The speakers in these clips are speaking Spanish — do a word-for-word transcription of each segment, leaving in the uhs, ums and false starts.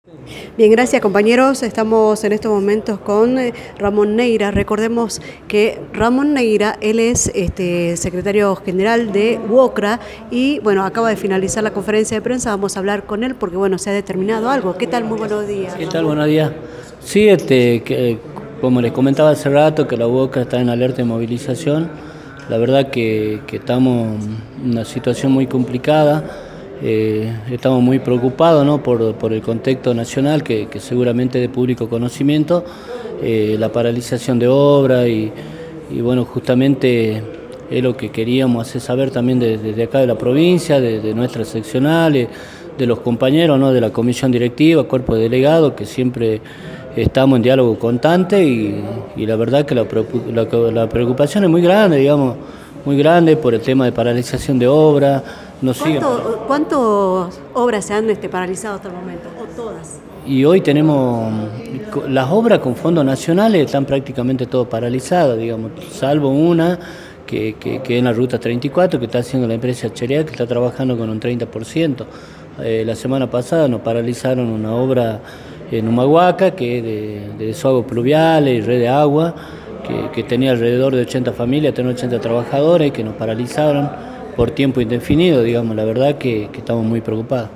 Bien, gracias compañeros. Estamos en estos momentos con eh, Ramón Neira. Recordemos que Ramón Neira, él es este, secretario general de UOCRA y bueno, acaba de finalizar la conferencia de prensa. Vamos a hablar con él porque bueno, se ha determinado algo. ¿Qué tal? Muy buenos días. ¿Qué tal? Buenos días. Sí, este, que, como les comentaba hace rato, que la UOCRA está en alerta de movilización. La verdad que, que estamos en una situación muy complicada. Eh, estamos muy preocupados, ¿no? por, por el contexto nacional, que, que seguramente es de público conocimiento, eh, la paralización de obras y, y bueno, justamente es lo que queríamos hacer saber también desde de acá de la provincia, de, de nuestras seccionales, de los compañeros, ¿no? De la comisión directiva, cuerpo de delegados, que siempre estamos en diálogo constante y, y la verdad que la, la, la preocupación es muy grande, digamos, muy grande por el tema de paralización de obras. ¿Cuánto, ¿Cuántas obras se han este, paralizado hasta el momento? ¿O todas? Y hoy tenemos las obras con fondos nacionales, están prácticamente todas paralizadas, digamos, salvo una que, que, que es en la ruta treinta y cuatro, que está haciendo la empresa Cherea, que está trabajando con un treinta por ciento. Eh, la semana pasada nos paralizaron una obra en Humahuaca, que es de, de desagües pluviales y red de agua, que, que tenía alrededor de ochenta familias, tenía ochenta trabajadores, que nos paralizaron por tiempo indefinido, digamos. La verdad que, que estamos muy preocupados.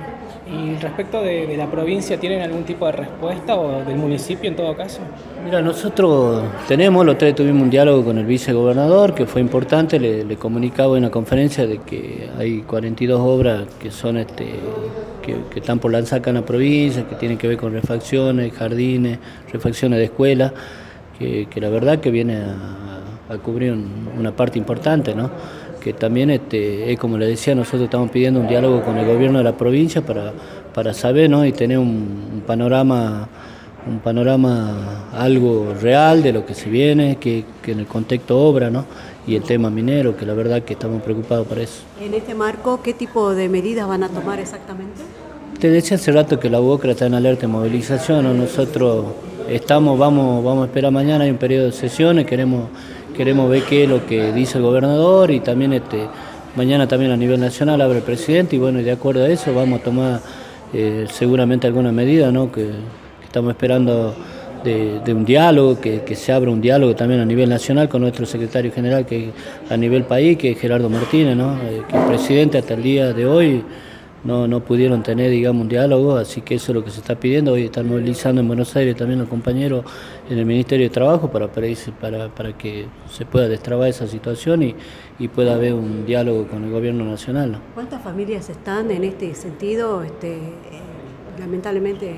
Y respecto de, de la provincia, ¿tienen algún tipo de respuesta o del municipio en todo caso? Mira, nosotros tenemos, los tres tuvimos un diálogo con el vicegobernador, que fue importante. Le, le comunicaba en la conferencia de que hay cuarenta y dos obras que son este que, que están por lanzar acá en la provincia, que tienen que ver con refacciones, jardines, refacciones de escuelas, que, que la verdad que viene a, a cubrir un, una parte importante, ¿no? Que también, este, es como le decía, nosotros estamos pidiendo un diálogo con el gobierno de la provincia para, para saber, ¿no? Y tener un, un panorama un panorama algo real de lo que se viene, que, que en el contexto obra, ¿no? Y el tema minero, que la verdad que estamos preocupados por eso. En este marco, ¿qué tipo de medidas van a tomar exactamente? Te decía hace rato que la UOCRA está en alerta de movilización, ¿no? Nosotros estamos, vamos, vamos a esperar mañana, hay un periodo de sesiones, queremos, queremos ver qué es lo que dice el gobernador y también este, mañana también a nivel nacional abre el presidente y bueno, y de acuerdo a eso vamos a tomar eh, seguramente alguna medida, ¿no? que, que estamos esperando de, de un diálogo, que, que se abra un diálogo también a nivel nacional con nuestro secretario general que a nivel país, que es Gerardo Martínez, ¿no? eh, que el presidente hasta el día de hoy No, no pudieron tener, digamos, un diálogo, así que eso es lo que se está pidiendo. Hoy están movilizando en Buenos Aires también los compañeros en el Ministerio de Trabajo para, para, para que se pueda destrabar esa situación y, y pueda haber un diálogo con el gobierno nacional, ¿no? ¿Cuántas familias están en este sentido, este, eh, lamentablemente,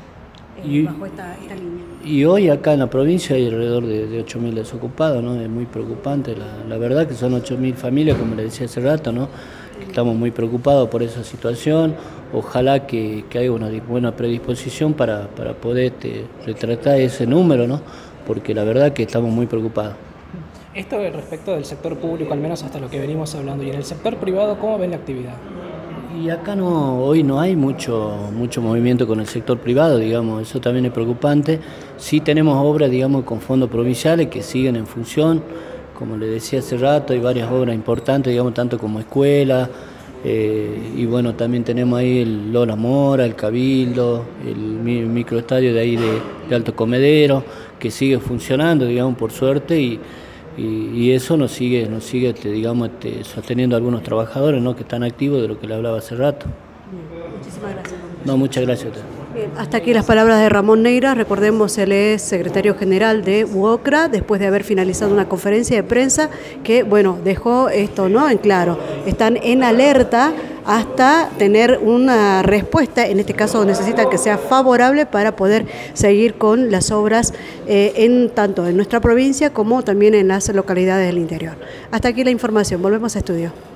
eh, y, bajo esta, esta línea? Y hoy acá en la provincia hay alrededor de, de ocho mil desocupados, ¿no? Es muy preocupante, la, la verdad que son ocho mil familias, como le decía hace rato, ¿no? Estamos muy preocupados por esa situación. Ojalá que, que haya una buena predisposición para, para poder este, retratar ese número, ¿no? Porque la verdad que estamos muy preocupados. Esto respecto del sector público, al menos hasta lo que venimos hablando, y en el sector privado, ¿cómo ven la actividad? Y acá no, hoy no hay mucho, mucho movimiento con el sector privado, digamos, eso también es preocupante. Sí tenemos obras, digamos, con fondos provinciales que siguen en función. Como le decía hace rato, hay varias obras importantes, digamos, tanto como escuelas, eh, y bueno, también tenemos ahí el Lola Mora, el Cabildo, el microestadio de ahí de, de Alto Comedero, que sigue funcionando, digamos, por suerte, y, y, y eso nos sigue, nos sigue este, digamos, este, sosteniendo a algunos trabajadores, ¿no? Que están activos, de lo que le hablaba hace rato. Bien, muchísimas gracias. No, muchas gracias a usted. Bien, hasta aquí las palabras de Ramón Neira. Recordemos, él es secretario general de UOCRA, después de haber finalizado una conferencia de prensa que, bueno, dejó esto, ¿no?, en claro. Están en alerta hasta tener una respuesta, en este caso necesitan que sea favorable para poder seguir con las obras eh, en tanto en nuestra provincia como también en las localidades del interior. Hasta aquí la información, volvemos a estudio.